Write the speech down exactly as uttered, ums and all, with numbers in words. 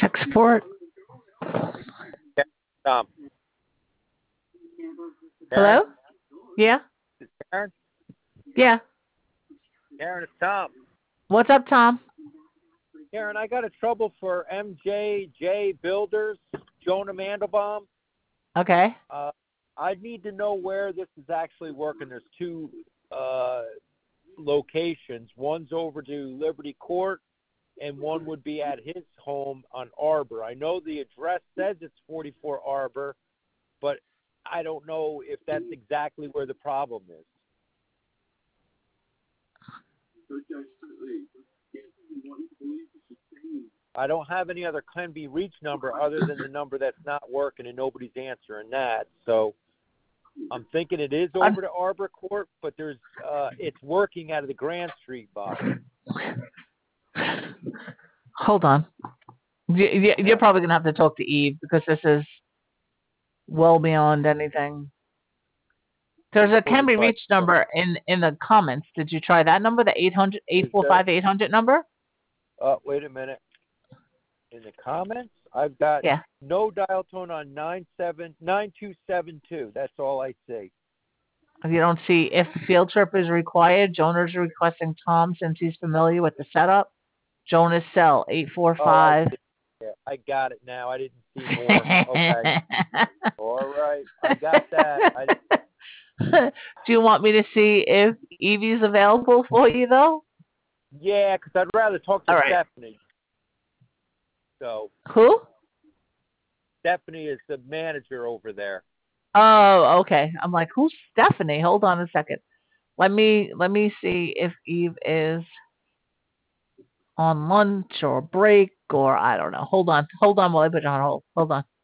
Tech support. Tom. Hello? Yeah? Karen? Yeah. Karen, it's Tom. What's up, Tom? Karen, I got a trouble for M J J Builders, Jonah Mandelbaum. Okay. Uh, I need to know where this is actually working. There's two uh, locations. One's over to Liberty Court, and one would be at his home on Arbor. I know the address says it's forty-four Arbor, but I don't know if that's exactly where the problem is. I don't have any other Can Be Reached number other than the number that's not working and nobody's answering that. So I'm thinking it is over to Arbor Court, but there's uh, it's working out of the Grand Street box. Hold on. You, you're probably going to have to talk to Eve because this is well beyond anything. There's a Can Be Reached number in, in the comments. Did you try that number, the eight hundred, eight four five, eight hundred number? Uh, wait a minute. In the comments, I've got yeah. no dial tone on nine seven nine two seven two. That's all I see. You don't see if the field trip is required. Jonah's requesting Tom since he's familiar with the setup. Jonah's cell eight four five. Oh, I, yeah, I got it now. I didn't see more. Okay. All right. I got that. I... Do you want me to see if Evie's available for you, though? Yeah, because I'd rather talk to all right. Stephanie. So who? Stephanie is the manager over there. Oh, okay. I'm like, who's Stephanie? Hold on a second. Let me let me see if Eve is on lunch or break or I don't know. Hold on. Hold on while I put it on hold. Hold on.